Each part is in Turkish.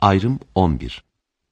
Ayrım 11.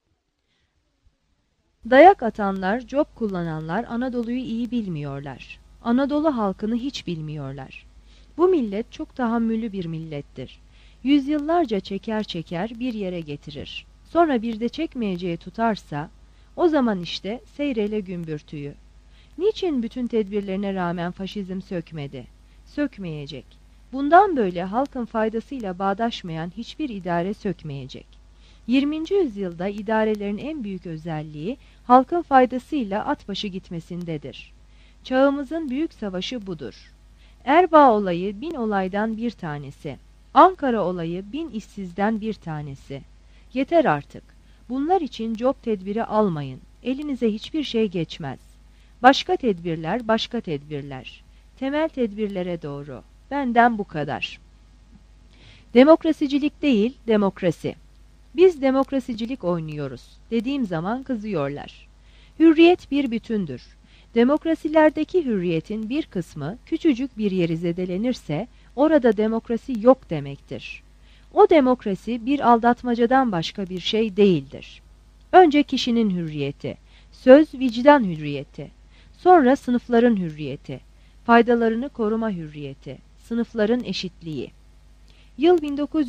Dayak atanlar, cop kullananlar Anadolu'yu iyi bilmiyorlar. Anadolu halkını hiç bilmiyorlar. Bu millet çok tahammüllü bir millettir. Yüzyıllarca çeker çeker bir yere getirir. Sonra bir de çekmeyeceği tutarsa, o zaman işte seyreyle gümbürtüyü. Niçin bütün tedbirlerine rağmen faşizm sökmedi? Sökmeyecek. Bundan böyle halkın faydasıyla bağdaşmayan hiçbir idare sökmeyecek. 20. yüzyılda idarelerin en büyük özelliği halkın faydasıyla at başı gitmesindedir. Çağımızın büyük savaşı budur. Erbaa olayı 1000 olaydan bir tanesi. Ankara olayı 1000 işsizden bir tanesi. Yeter artık. Bunlar için cop tedbiri almayın. Elinize hiçbir şey geçmez. Başka tedbirler, başka tedbirler. Temel tedbirlere doğru. Benden bu kadar. Demokrasicilik değil, demokrasi. Biz demokrasicilik oynuyoruz dediğim zaman kızıyorlar. Hürriyet bir bütündür. Demokrasilerdeki hürriyetin bir kısmı küçücük bir yeri zedelenirse orada demokrasi yok demektir. O demokrasi bir aldatmacadan başka bir şey değildir. Önce kişinin hürriyeti, söz vicdan hürriyeti, sonra sınıfların hürriyeti, faydalarını koruma hürriyeti, sınıfların eşitliği. Yıl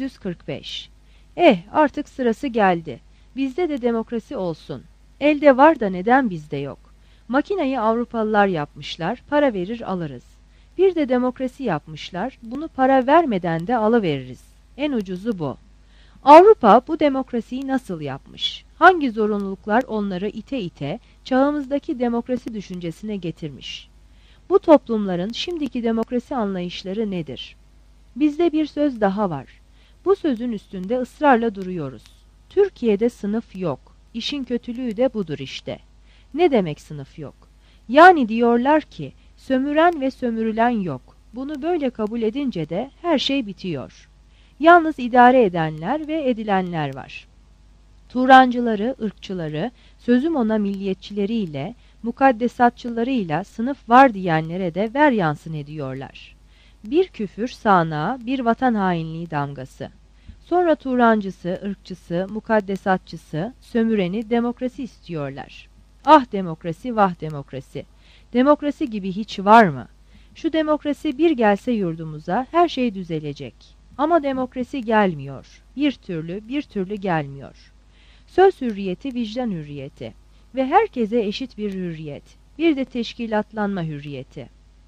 1945. Artık sırası geldi. Bizde de demokrasi olsun. Elde var da neden bizde yok? Makinayı Avrupalılar yapmışlar, para verir alırız. Bir de demokrasi yapmışlar, bunu para vermeden de alıveririz. En ucuzu bu. Avrupa bu demokrasiyi nasıl yapmış? Hangi zorunluluklar onları ite ite çağımızdaki demokrasi düşüncesine getirmiş? Bu toplumların şimdiki demokrasi anlayışları nedir? Bizde bir söz daha var. Bu sözün üstünde ısrarla duruyoruz. Türkiye'de sınıf yok. İşin kötülüğü de budur işte. Ne demek sınıf yok? Yani diyorlar ki sömüren ve sömürülen yok. Bunu böyle kabul edince de her şey bitiyor. Yalnız idare edenler ve edilenler var. Turancıları, ırkçıları, sözüm ona milliyetçileriyle, mukaddesatçılarıyla sınıf var diyenlere de ver yansın ediyorlar. Bir küfür sağanağı, bir vatan hainliği damgası. Sonra Turancısı, ırkçısı, mukaddesatçısı, sömüreni demokrasi istiyorlar. Ah demokrasi, vah demokrasi. Demokrasi gibi hiç var mı? Şu demokrasi bir gelse yurdumuza her şey düzelecek. Ama demokrasi gelmiyor. Bir türlü gelmiyor. Söz hürriyeti, vicdan hürriyeti ve herkese eşit bir hürriyet. Bir de teşkilatlanma hürriyeti.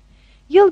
Yıl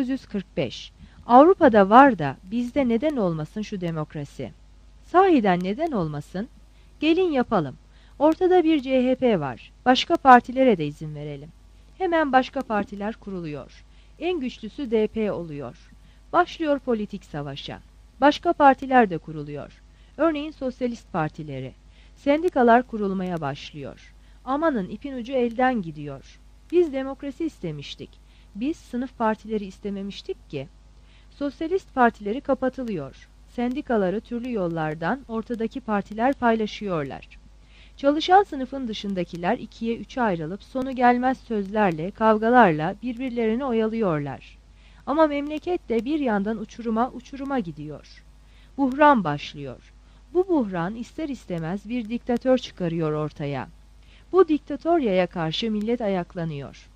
1945. Avrupa'da var da bizde neden olmasın şu demokrasi? Sahiden neden olmasın? Gelin yapalım. Ortada bir CHP var. Başka partilere de izin verelim. Hemen başka partiler kuruluyor. En güçlüsü DP oluyor. Başlıyor politik savaşa. Başka partiler de kuruluyor. Örneğin sosyalist partileri. Sendikalar kurulmaya başlıyor. Amanın ipin ucu elden gidiyor. Biz demokrasi istemiştik. Biz sınıf partileri istememiştik ki. Sosyalist partileri kapatılıyor. Sendikaları türlü yollardan ortadaki partiler paylaşıyorlar. Çalışan sınıfın dışındakiler 2'ye 3'e ayrılıp sonu gelmez sözlerle, kavgalarla birbirlerini oyalıyorlar. Ama memleket de bir yandan uçuruma gidiyor. Buhran başlıyor. Bu buhran ister istemez bir diktatör çıkarıyor ortaya. Bu diktatoryaya karşı millet ayaklanıyor.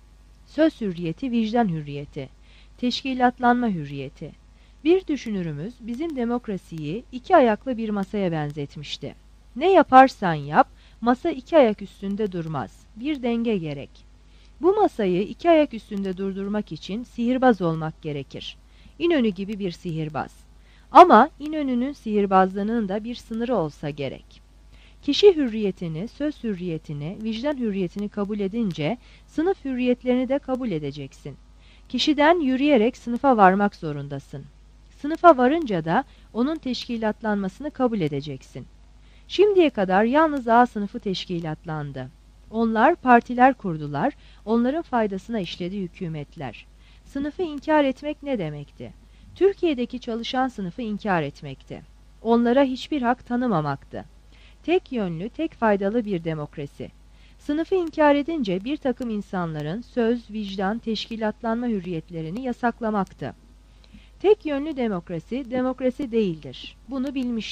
Söz hürriyeti, vicdan hürriyeti, teşkilatlanma hürriyeti. Bir düşünürümüz bizim demokrasiyi 2 ayaklı bir masaya benzetmişti. Ne yaparsan yap, masa 2 ayak üstünde durmaz. Bir denge gerek. Bu masayı 2 ayak üstünde durdurmak için sihirbaz olmak gerekir. İnönü gibi bir sihirbaz. Ama İnönü'nün sihirbazlığının da bir sınırı olsa gerek. Kişi hürriyetini, söz hürriyetini, vicdan hürriyetini kabul edince sınıf hürriyetlerini de kabul edeceksin. Kişiden yürüyerek sınıfa varmak zorundasın. Sınıfa varınca da onun teşkilatlanmasını kabul edeceksin. Şimdiye kadar yalnız A sınıfı teşkilatlandı. Onlar partiler kurdular, onların faydasına işledi hükümetler. Sınıfı inkar etmek ne demekti? Türkiye'deki çalışan sınıfı inkar etmekti. Onlara hiçbir hak tanımamaktı. Tek yönlü, tek faydalı bir demokrasi. Sınıfı inkar edince bir takım insanların söz, vicdan, teşkilatlanma hürriyetlerini yasaklamaktı. Tek yönlü demokrasi, demokrasi değildir. Bunu bilmiştik.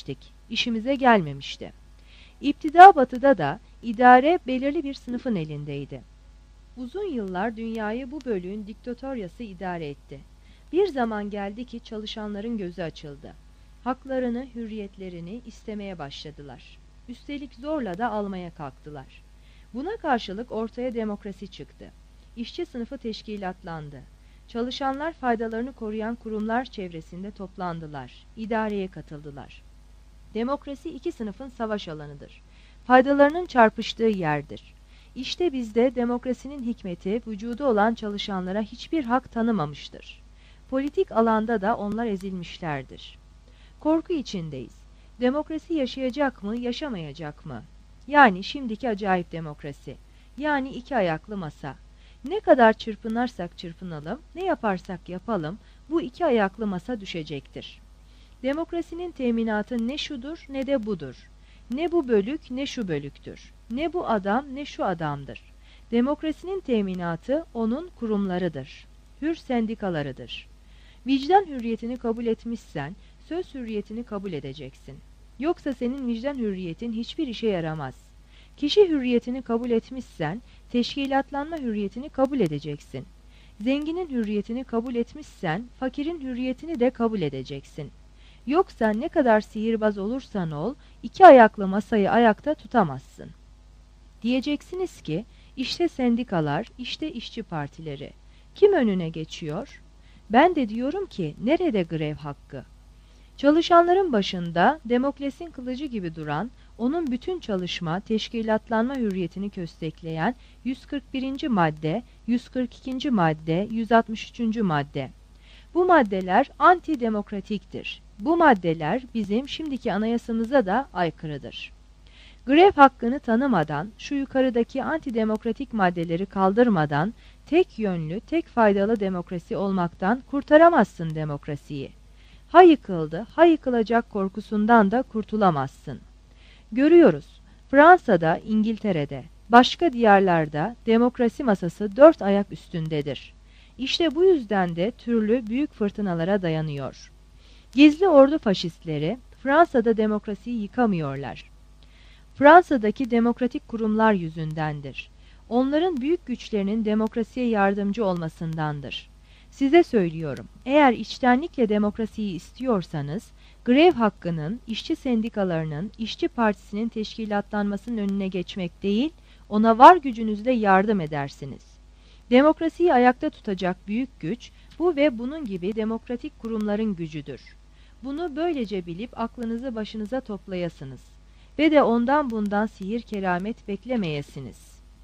İşimize gelmemişti. İptida batıda da idare belirli bir sınıfın elindeydi. Uzun yıllar dünyayı bu bölüğün diktatöryası idare etti. Bir zaman geldi ki çalışanların gözü açıldı. Haklarını, hürriyetlerini istemeye başladılar. Üstelik zorla da almaya kalktılar. Buna karşılık ortaya demokrasi çıktı. İşçi sınıfı teşkilatlandı. Çalışanlar faydalarını koruyan kurumlar çevresinde toplandılar. İdareye katıldılar. Demokrasi iki sınıfın savaş alanıdır. Faydalarının çarpıştığı yerdir. İşte bizde demokrasinin hikmeti vücudu olan çalışanlara hiçbir hak tanımamıştır. Politik alanda da onlar ezilmişlerdir. Korku içindeyiz. Demokrasi yaşayacak mı, yaşamayacak mı? Yani şimdiki acayip demokrasi. Yani iki ayaklı masa. Ne kadar çırpınırsak çırpınalım, ne yaparsak yapalım, bu iki ayaklı masa düşecektir. Demokrasinin teminatı ne şudur ne de budur. Ne bu bölük ne şu bölüktür. Ne bu adam ne şu adamdır. Demokrasinin teminatı onun kurumlarıdır. Hür sendikalarıdır. Vicdan hürriyetini kabul etmişsen, söz hürriyetini kabul edeceksin. Yoksa senin vicdan hürriyetin hiçbir işe yaramaz. Kişi hürriyetini kabul etmişsen, teşkilatlanma hürriyetini kabul edeceksin. Zenginin hürriyetini kabul etmişsen, fakirin hürriyetini de kabul edeceksin. Yoksa ne kadar sihirbaz olursan ol, iki ayaklı masayı ayakta tutamazsın. Diyeceksiniz ki, işte sendikalar, işte işçi partileri. Kim önüne geçiyor? Ben de diyorum ki, nerede grev hakkı? Çalışanların başında Demokles'in kılıcı gibi duran, onun bütün çalışma, teşkilatlanma hürriyetini köstekleyen 141. madde, 142. madde, 163. madde. Bu maddeler antidemokratiktir. Bu maddeler bizim şimdiki anayasamıza da aykırıdır. Grev hakkını tanımadan, şu yukarıdaki antidemokratik maddeleri kaldırmadan, tek yönlü, tek faydalı demokrasi olmaktan kurtaramazsın demokrasiyi. Ha yıkıldı, ha yıkılacak korkusundan da kurtulamazsın. Görüyoruz, Fransa'da, İngiltere'de, başka diyarlarda demokrasi masası dört ayak üstündedir. İşte bu yüzden de türlü büyük fırtınalara dayanıyor. Gizli ordu faşistleri Fransa'da demokrasiyi yıkamıyorlar. Fransa'daki demokratik kurumlar yüzündendir. Onların büyük güçlerinin demokrasiye yardımcı olmasındandır. Size söylüyorum, eğer içtenlikle demokrasiyi istiyorsanız, grev hakkının, işçi sendikalarının, işçi partisinin teşkilatlanmasının önüne geçmek değil, ona var gücünüzle yardım edersiniz. Demokrasiyi ayakta tutacak büyük güç, bu ve bunun gibi demokratik kurumların gücüdür. Bunu böylece bilip aklınızı başınıza toplayasınız. Ve de ondan bundan sihir keramet beklemeyesiniz.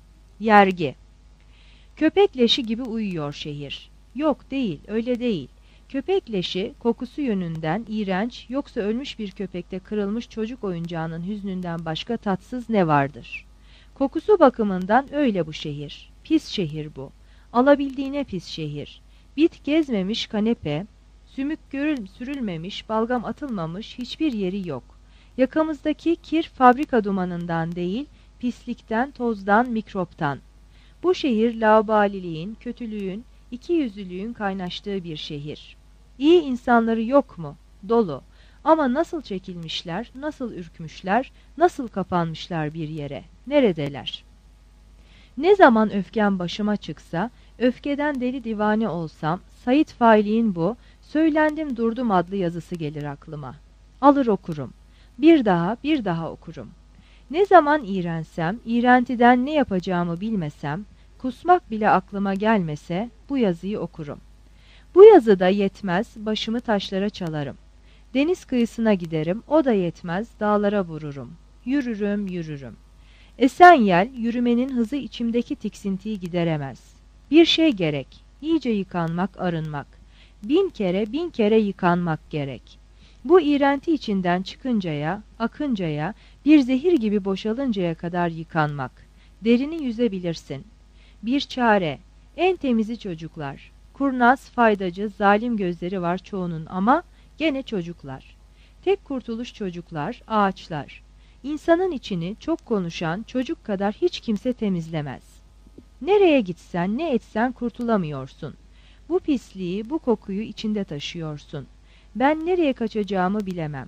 Yergi. Köpek leşi gibi uyuyor şehir. Yok değil, öyle değil. Köpek leşi kokusu yönünden iğrenç, yoksa ölmüş bir köpekte kırılmış çocuk oyuncağının hüznünden başka tatsız ne vardır? Kokusu bakımından öyle bu şehir. Pis şehir bu. Alabildiğine pis şehir. Bit gezmemiş kanepe, sümük sürülmemiş, balgam atılmamış hiçbir yeri yok. Yakamızdaki kir fabrika dumanından değil, pislikten, tozdan, mikroptan. Bu şehir laubaliliğin, kötülüğün, ikiyüzlülüğün kaynaştığı bir şehir. İyi insanları yok mu? Dolu. Ama nasıl çekilmişler, nasıl ürkmüşler, nasıl kapanmışlar bir yere? Neredeler? Ne zaman öfkem başıma çıksa, öfkeden deli divane olsam, Said Faik'in bu, "Söylendim durdum" adlı yazısı gelir aklıma. Alır okurum. Bir daha okurum. Ne zaman iğrensem, iğrentiden ne yapacağımı bilmesem, kusmak bile aklıma gelmese bu yazıyı okurum. Bu yazıda yetmez, başımı taşlara çalarım. Deniz kıyısına giderim, o da yetmez, dağlara vururum. Yürürüm, yürürüm. Esen yel, yürümenin hızı içimdeki tiksintiyi gideremez. Bir şey gerek, iyice yıkanmak, arınmak. Bin kere yıkanmak gerek. Bu iğrenti içinden çıkıncaya, akıncaya, bir zehir gibi boşalıncaya kadar yıkanmak. Derini yüzebilirsin. Bir çare, en temizi çocuklar. Kurnaz, faydacı, zalim gözleri var çoğunun ama gene çocuklar. Tek kurtuluş çocuklar, ağaçlar. İnsanın içini çok konuşan çocuk kadar hiç kimse temizlemez. Nereye gitsen, ne etsen kurtulamıyorsun. Bu pisliği, bu kokuyu içinde taşıyorsun. Ben nereye kaçacağımı bilemem.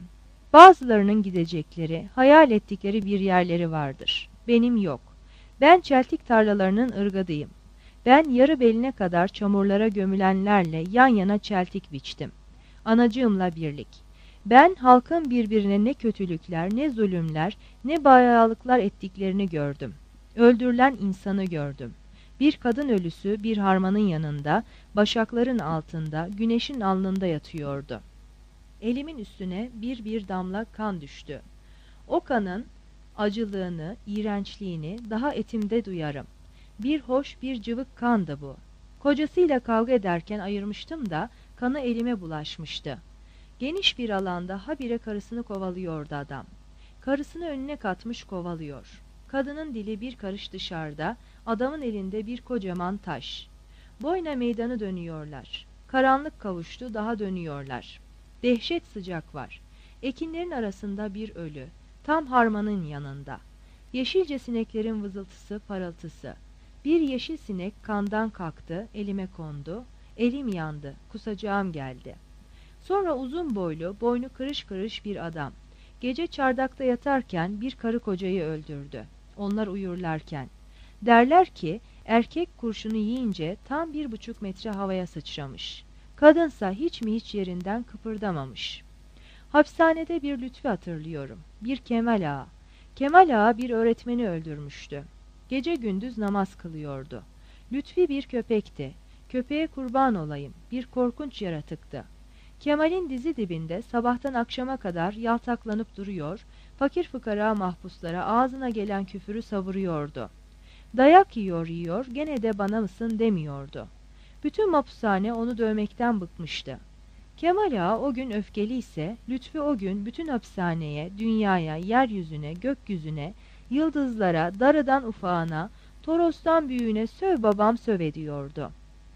Bazılarının gidecekleri, hayal ettikleri bir yerleri vardır. Benim yok. Ben çeltik tarlalarının ırgadıyım. Ben yarı beline kadar çamurlara gömülenlerle yan yana çeltik biçtim. Anacığımla birlik. Ben halkın birbirine ne kötülükler, ne zulümler, ne bayalıklar ettiklerini gördüm. Öldürülen insanı gördüm. Bir kadın ölüsü bir harmanın yanında, başakların altında, güneşin alnında yatıyordu. Elimin üstüne bir bir damla kan düştü. O kanın acılığını, iğrençliğini daha etimde duyarım. Bir hoş, bir cıvık kandı bu. Kocasıyla kavga ederken ayırmıştım da kanı elime bulaşmıştı. Geniş bir alanda habire karısını kovalıyordu adam. Karısını önüne katmış kovalıyor. Kadının dili bir karış dışarıda, adamın elinde bir kocaman taş. Boyna meydanı dönüyorlar. Karanlık kavuştu, daha dönüyorlar. Dehşet sıcak var. Ekinlerin arasında bir ölü, tam harmanın yanında. Yeşilce sineklerin vızıltısı, parıltısı. Bir yeşil sinek kandan kalktı, elime kondu. Elim yandı, kusacağım geldi. Sonra uzun boylu, boynu kırış kırış bir adam. Gece çardakta yatarken bir karı kocayı öldürdü. Onlar uyurlarken. Derler ki, erkek kurşunu yiyince tam 1,5 metre havaya sıçramış. Kadınsa hiç mi hiç yerinden kıpırdamamış. Hapishanede bir Lütfi hatırlıyorum. Bir Kemal Ağa. Kemal Ağa bir öğretmeni öldürmüştü. Gece gündüz namaz kılıyordu. Lütfi bir köpekti. Köpeğe kurban olayım. Bir korkunç yaratıktı. Kemal'in dizi dibinde sabahtan akşama kadar yaltaklanıp duruyor, fakir fıkara mahpuslara ağzına gelen küfürü savuruyordu. Dayak yiyor, gene de bana mısın demiyordu. Bütün mahpushane onu dövmekten bıkmıştı. Kemal Ağa o gün öfkeli ise, Lütfi o gün bütün hapishaneye, dünyaya, yeryüzüne, gökyüzüne, yıldızlara, darıdan ufağına, Toros'tan büyüğüne söv babam söv ediyordu.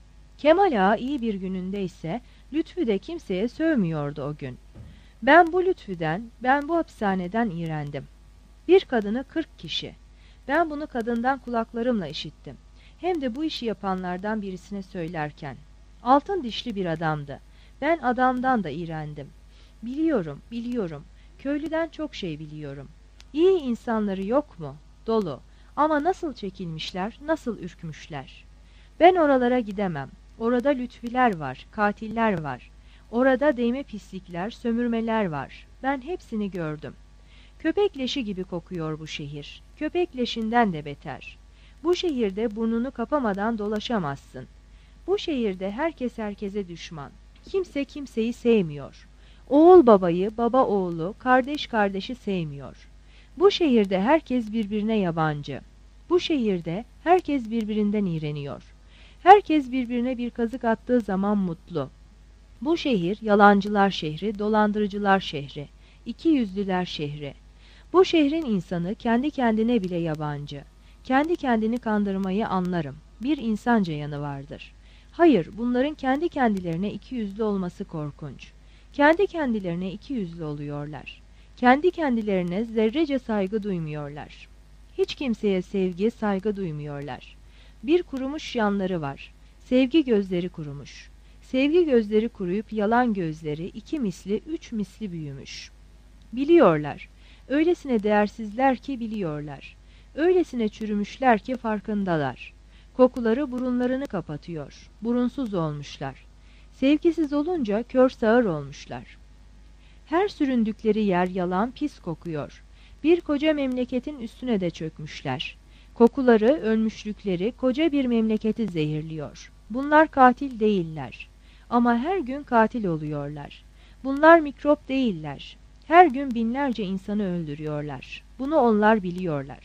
Kemal Ağa iyi bir gününde ise, Lütfü de kimseye sövmüyordu o gün. Ben bu hapishaneden iğrendim. Bir kadını 40 kişi. Ben bunu kadından kulaklarımla işittim. Hem de bu işi yapanlardan birisine söylerken. Altın dişli bir adamdı. Ben adamdan da iğrendim. Biliyorum. Köylüden çok şey biliyorum. İyi insanları yok mu? Dolu. Ama nasıl çekilmişler, nasıl ürkmüşler. Ben oralara gidemem. Orada lütfiler var, katiller var. Orada değme pislikler, sömürmeler var. Ben hepsini gördüm. Köpek leşi gibi kokuyor bu şehir. Köpek leşinden de beter. Bu şehirde burnunu kapamadan dolaşamazsın. Bu şehirde herkes herkese düşman. Kimse kimseyi sevmiyor. Oğul babayı, baba oğlu, kardeş kardeşi sevmiyor. Bu şehirde herkes birbirine yabancı. Bu şehirde herkes birbirinden iğreniyor. Herkes birbirine bir kazık attığı zaman mutlu. Bu şehir yalancılar şehri, dolandırıcılar şehri, ikiyüzlüler şehri. Bu şehrin insanı kendi kendine bile yabancı. Kendi kendini kandırmayı anlarım. Bir insanca yanı vardır. Hayır, bunların kendi kendilerine ikiyüzlü olması korkunç. Kendi kendilerine ikiyüzlü oluyorlar. Kendi kendilerine zerrece saygı duymuyorlar. Hiç kimseye sevgi, saygı duymuyorlar. Bir kurumuş yanları var. Sevgi gözleri kurumuş. Sevgi gözleri kuruyup yalan gözleri 2 misli, 3 misli büyümüş. Biliyorlar. Öylesine değersizler ki biliyorlar. Öylesine çürümüşler ki farkındalar. Kokuları burunlarını kapatıyor. Burunsuz olmuşlar. Sevgisiz olunca kör sağır olmuşlar. Her süründükleri yer yalan, pis kokuyor. Bir koca memleketin üstüne de çökmüşler. Kokuları, ölmüşlükleri koca bir memleketi zehirliyor. Bunlar katil değiller. Ama her gün katil oluyorlar. Bunlar mikrop değiller. Her gün binlerce insanı öldürüyorlar. Bunu onlar biliyorlar.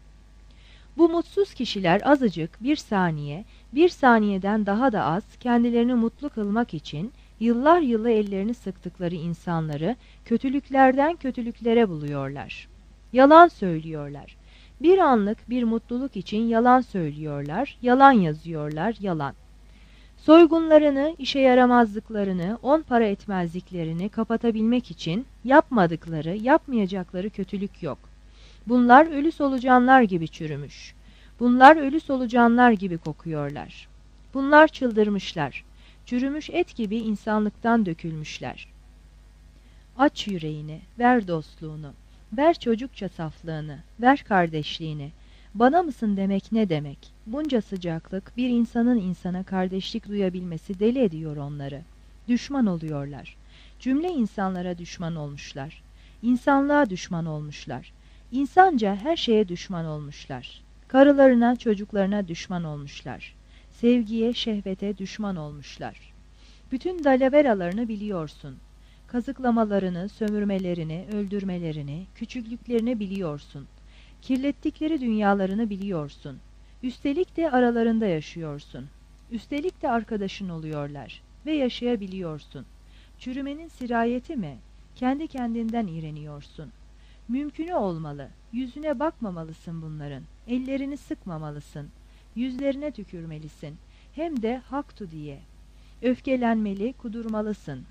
Bu mutsuz kişiler azıcık bir saniyeden daha da az kendilerini mutlu kılmak için yıllar yılı ellerini sıktıkları insanları kötülüklerden kötülüklere buluyorlar. Yalan söylüyorlar. Bir anlık bir mutluluk için yalan söylüyorlar, yalan yazıyorlar, yalan. Soygunlarını, işe yaramazlıklarını, 10 para etmezliklerini kapatabilmek için yapmadıkları, yapmayacakları kötülük yok. Bunlar ölü solucanlar gibi çürümüş. Bunlar ölü solucanlar gibi kokuyorlar. Bunlar çıldırmışlar. Çürümüş et gibi insanlıktan dökülmüşler. Aç yüreğini, ver dostluğunu, ver çocukça saflığını, ver kardeşliğini. Bana mısın demek ne demek? Bunca sıcaklık bir insanın insana kardeşlik duyabilmesi deli ediyor onları. Düşman oluyorlar. Cümle insanlara düşman olmuşlar. İnsanlığa düşman olmuşlar. İnsanca her şeye düşman olmuşlar. Karılarına, çocuklarına düşman olmuşlar. Sevgiye, şehvete düşman olmuşlar. Bütün dalaveralarını biliyorsun. Kazıklamalarını, sömürmelerini, öldürmelerini, küçüklüklerini biliyorsun. Kirlettikleri dünyalarını biliyorsun. Üstelik de aralarında yaşıyorsun. Üstelik de arkadaşın oluyorlar ve yaşayabiliyorsun. Çürümenin sirayeti mi? Kendi kendinden iğreniyorsun. Mümkünü olmalı. Yüzüne bakmamalısın bunların. Ellerini sıkmamalısın. Yüzlerine tükürmelisin. Hem de haktu diye. Öfkelenmeli, kudurmalısın.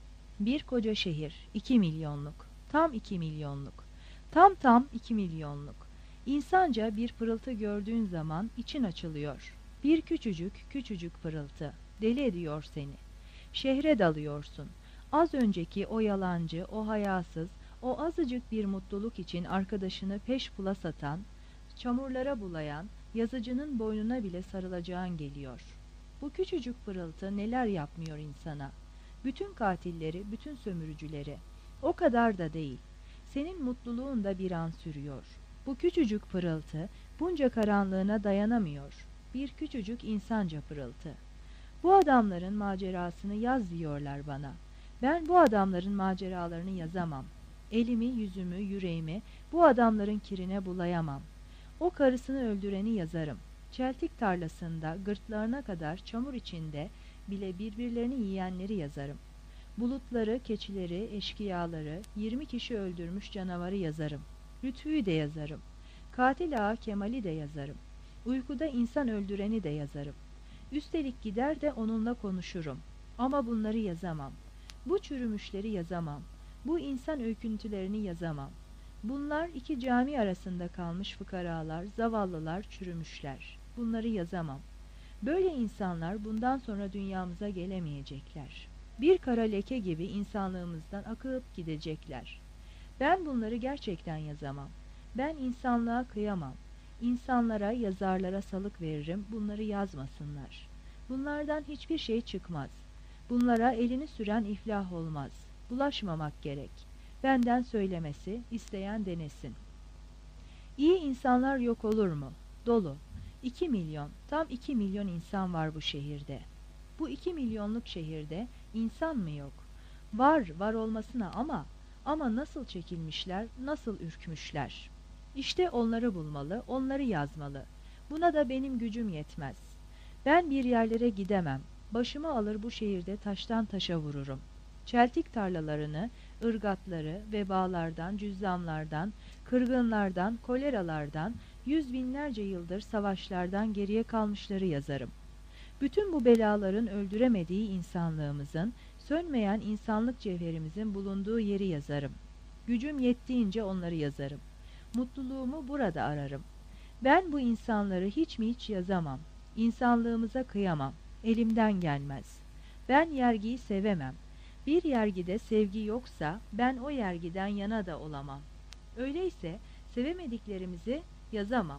Bir koca şehir, 2 milyonluk. Tam 2 milyonluk. Tam 2 milyonluk. İnsanca bir pırıltı gördüğün zaman için açılıyor. Bir küçücük pırıltı. Deli ediyor seni. Şehre dalıyorsun. Az önceki o yalancı, o hayasız, o azıcık bir mutluluk için arkadaşını peş pula satan, çamurlara bulayan, yazıcının boynuna bile sarılacağın geliyor. Bu küçücük pırıltı neler yapmıyor insana? Bütün katilleri, bütün sömürücüleri. O kadar da değil. Senin mutluluğun da bir an sürüyor. Bu küçücük pırıltı bunca karanlığına dayanamıyor. Bir küçücük insanca pırıltı. Bu adamların macerasını yaz diyorlar bana. Ben bu adamların maceralarını yazamam. Elimi, yüzümü, yüreğimi bu adamların kirine bulayamam. O karısını öldüreni yazarım. Çeltik tarlasında gırtlarına kadar çamur içinde bile birbirlerini yiyenleri yazarım. Bulutları, keçileri, eşkıyaları, 20 kişi öldürmüş canavarı yazarım. Lütfü'yü de yazarım. Katil ağa Kemal'i de yazarım. Uykuda insan öldüreni de yazarım. Üstelik gider de onunla konuşurum. Ama bunları yazamam. Bu çürümüşleri yazamam. Bu insan öyküntülerini yazamam. Bunlar iki cami arasında kalmış fıkaralar, zavallılar, çürümüşler. Bunları yazamam. Böyle insanlar bundan sonra dünyamıza gelemeyecekler. Bir kara leke gibi insanlığımızdan akıp gidecekler. Ben bunları gerçekten yazamam. Ben insanlığa kıyamam. İnsanlara, yazarlara salık veririm, bunları yazmasınlar. Bunlardan hiçbir şey çıkmaz. Bunlara elini süren iflah olmaz. Bulaşmamak gerek. Benden söylemesi, isteyen denesin. İyi insanlar yok olur mu? Dolu. 2 milyon, tam 2 milyon insan var bu şehirde. Bu 2 milyonluk şehirde insan mı yok? Var olmasına ama nasıl çekilmişler, nasıl ürkmüşler. İşte onları bulmalı, onları yazmalı. Buna da benim gücüm yetmez. Ben bir yerlere gidemem. Başımı alır bu şehirde taştan taşa vururum. Çeltik tarlalarını, ırgatları, vebalardan, cüzzamlardan, kırgınlardan, koleralardan, yüz binlerce yıldır savaşlardan geriye kalmışları yazarım. Bütün bu belaların öldüremediği insanlığımızın, sönmeyen insanlık cevherimizin bulunduğu yeri yazarım. Gücüm yettiğince onları yazarım. Mutluluğumu burada ararım. Ben bu insanları hiç mi hiç yazamam. İnsanlığımıza kıyamam. Elimden gelmez. Ben yergiyi sevemem. Bir yergide sevgi yoksa ben o yergiden yana da olamam. Öyleyse sevemediklerimizi yazamam.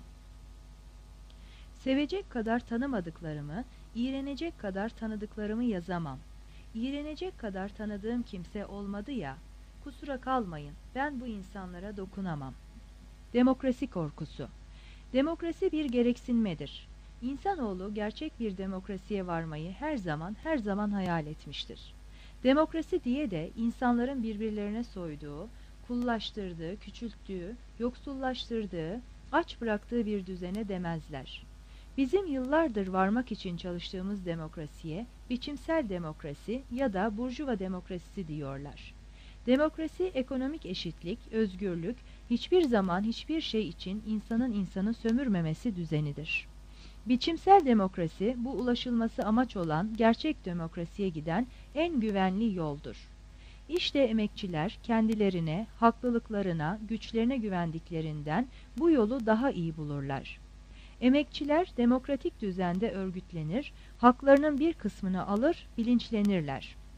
Sevecek kadar tanımadıklarımı, iğrenecek kadar tanıdıklarımı yazamam. İğrenecek kadar tanıdığım kimse olmadı ya, kusura kalmayın, ben bu insanlara dokunamam. Demokrasi korkusu. Demokrasi bir gereksinmedir. İnsanoğlu gerçek bir demokrasiye varmayı her zaman hayal etmiştir. Demokrasi diye de insanların birbirlerine soyduğu, kullaştırdığı, küçülttüğü, yoksullaştırdığı, aç bıraktığı bir düzene demezler. Bizim yıllardır varmak için çalıştığımız demokrasiye biçimsel demokrasi ya da burjuva demokrasisi diyorlar. Demokrasi, ekonomik eşitlik, özgürlük, hiçbir zaman hiçbir şey için insanı sömürmemesi düzenidir. Biçimsel demokrasi, bu ulaşılması amaç olan gerçek demokrasiye giden en güvenli yoldur. İşte emekçiler kendilerine, haklılıklarına, güçlerine güvendiklerinden bu yolu daha iyi bulurlar. Emekçiler demokratik düzende örgütlenir, haklarının bir kısmını alır, bilinçlenirler.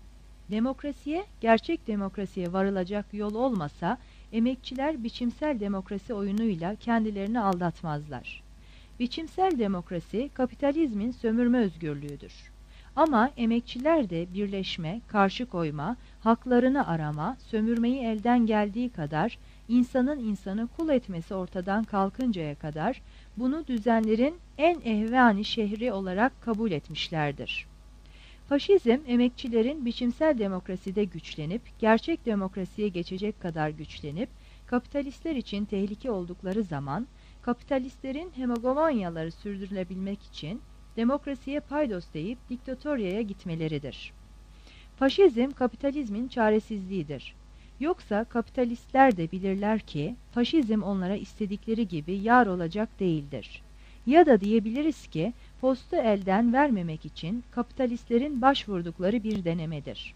Demokrasiye, gerçek demokrasiye varılacak yol olmasa, emekçiler biçimsel demokrasi oyunuyla kendilerini aldatmazlar. Biçimsel demokrasi, kapitalizmin sömürme özgürlüğüdür. Ama emekçiler de birleşme, karşı koyma, haklarını arama, sömürmeyi elden geldiği kadar, insanın insanı kul etmesi ortadan kalkıncaya kadar, bunu düzenlerin en ehvani şehri olarak kabul etmişlerdir. Faşizm, emekçilerin biçimsel demokraside güçlenip, gerçek demokrasiye geçecek kadar güçlenip, kapitalistler için tehlike oldukları zaman, kapitalistlerin hegemonyaları sürdürülebilmek için demokrasiye paydos deyip diktatöryaya gitmeleridir. Faşizm, kapitalizmin çaresizliğidir. Yoksa kapitalistler de bilirler ki, faşizm onlara istedikleri gibi yar olacak değildir. Ya da diyebiliriz ki, postu elden vermemek için kapitalistlerin başvurdukları bir denemedir.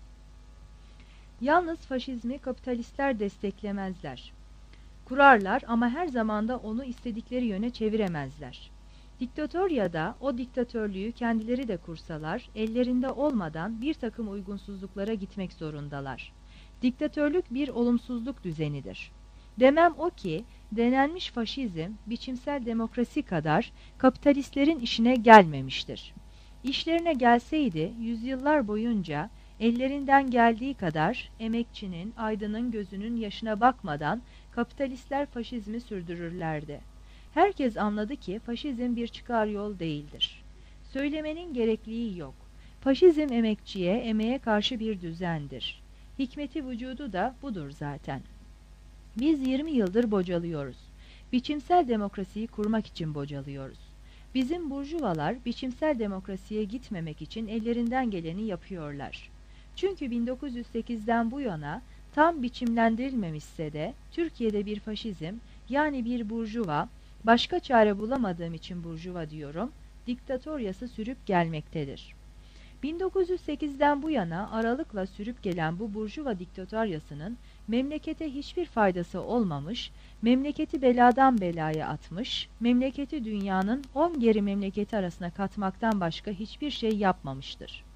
Yalnız faşizmi kapitalistler desteklemezler. Kurarlar ama her zaman da onu istedikleri yöne çeviremezler. Diktatöryada o diktatörlüğü kendileri de kursalar, ellerinde olmadan bir takım uygunsuzluklara gitmek zorundalar. Diktatörlük bir olumsuzluk düzenidir. Demem o ki, denenmiş faşizm, biçimsel demokrasi kadar kapitalistlerin işine gelmemiştir. İşlerine gelseydi, yüzyıllar boyunca ellerinden geldiği kadar emekçinin, aydının gözünün yaşına bakmadan kapitalistler faşizmi sürdürürlerdi. Herkes anladı ki faşizm bir çıkar yol değildir. Söylemenin gerekliliği yok. Faşizm emekçiye, emeğe karşı bir düzendir. Hikmeti vücudu da budur zaten. Biz 20 yıldır bocalıyoruz. Biçimsel demokrasiyi kurmak için bocalıyoruz. Bizim burjuvalar biçimsel demokrasiye gitmemek için ellerinden geleni yapıyorlar. Çünkü 1908'den bu yana tam biçimlendirilmemişse de Türkiye'de bir faşizm, yani bir burjuva, başka çare bulamadığım için burjuva diyorum, diktatoryası sürüp gelmektedir. 1908'den bu yana aralıkla sürüp gelen bu burjuva diktatoryasının memlekete hiçbir faydası olmamış, memleketi beladan belaya atmış, memleketi dünyanın 10 geri memleketi arasına katmaktan başka hiçbir şey yapmamıştır.